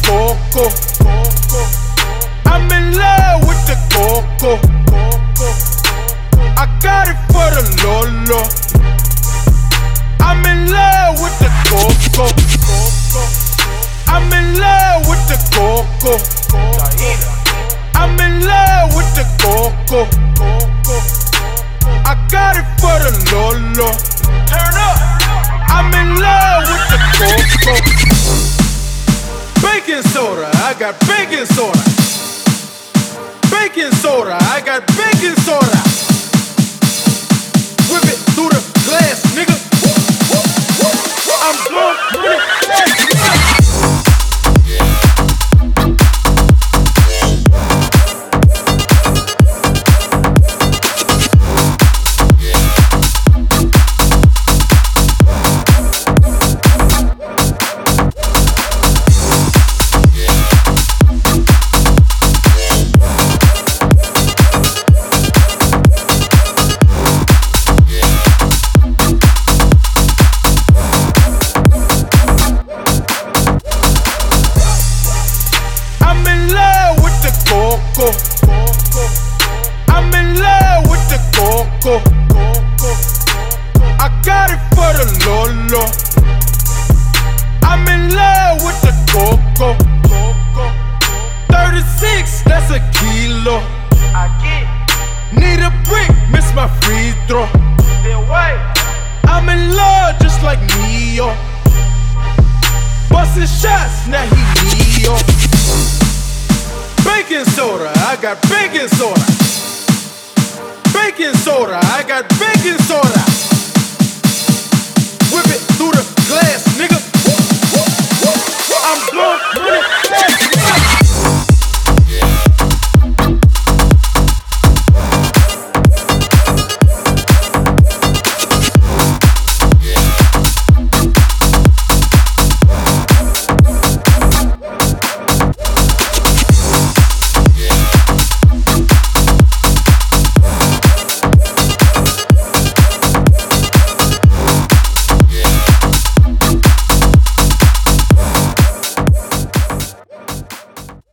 coco. I'm in love with the coco. I got it for the Lolo. I'm in love with the coco. I'm in love with the coco. I'm in love with the coco. I got it for the Lolo. Turn up. I'm in love with the coco. Baking soda, I got baking soda. Baking soda, I got baking soda. Whip it through the glass, nigga. I'm blowing money. I'm in love with the coco. I got it for the Lolo. I'm in love with the coco. 36, that's a kilo. I get. Need a brick, miss my free throw. I'm in love just like Neo. Busting shots, now he Neo. Baking soda, I got baking soda. Baking soda, I got baking soda.